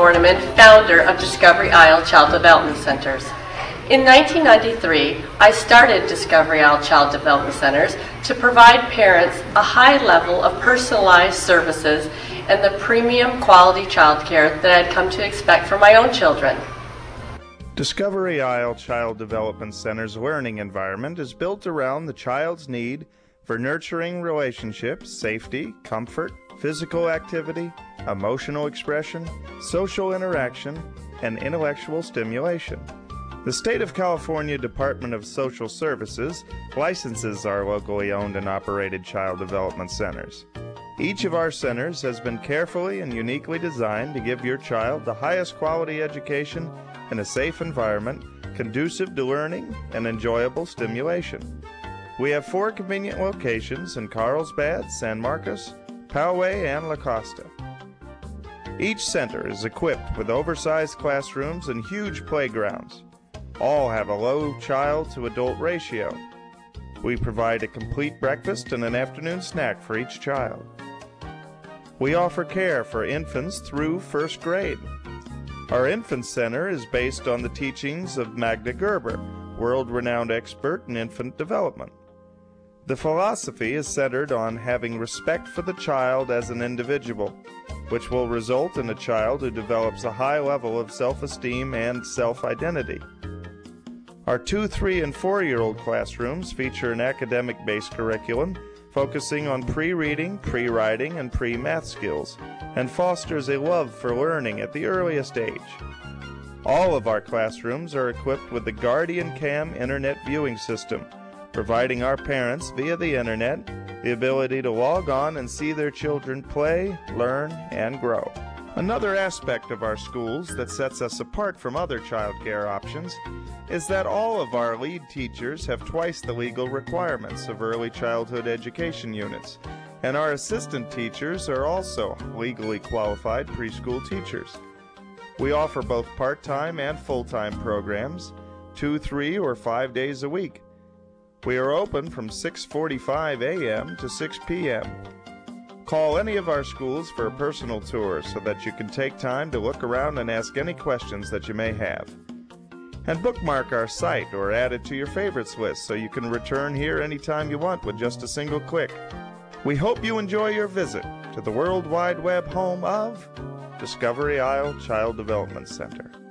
Borneman, founder of Discovery Isle Child Development Centers. In 1993, I started Discovery Isle Child Development Centers to provide parents a high level of personalized services and the premium quality child care that I'd come to expect from my own children. Discovery Isle Child Development Center's learning environment is built around the child's need for nurturing relationships, safety, comfort, physical activity, emotional expression, social interaction, and intellectual stimulation. The State of California Department of Social Services licenses our locally owned and operated child development centers. Each of our centers has been carefully and uniquely designed to give your child the highest quality education in a safe environment, conducive to learning and enjoyable stimulation. We have 4 convenient locations in Carlsbad, San Marcos, Poway, and La Costa. Each center is equipped with oversized classrooms and huge playgrounds. All have a low child to adult ratio. We provide a complete breakfast and an afternoon snack for each child. We offer care for infants through 1st grade. Our infant center is based on the teachings of Magda Gerber, world-renowned expert in infant development. The philosophy is centered on having respect for the child as an individual, which will result in a child who develops a high level of self-esteem and self-identity. Our 2-, 3-, and 4-year-old classrooms feature an academic-based curriculum focusing on pre-reading, pre-writing, and pre-math skills, and fosters a love for learning at the earliest age. All of our classrooms are equipped with the Guardian Cam internet viewing system, providing our parents via the internet the ability to log on and see their children play, learn, and grow. Another aspect of our schools that sets us apart from other child care options is that all of our lead teachers have twice the legal requirements of early childhood education units, and our assistant teachers are also legally qualified preschool teachers. We offer both part-time and full-time programs, 2, 3, or 5 days a week. We are open from 6:45 a.m. to 6 p.m. Call any of our schools for a personal tour so that you can take time to look around and ask any questions that you may have. And bookmark our site or add it to your favorites list so you can return here anytime you want with just a single click. We hope you enjoy your visit to the World Wide Web home of Discovery Isle Child Development Center.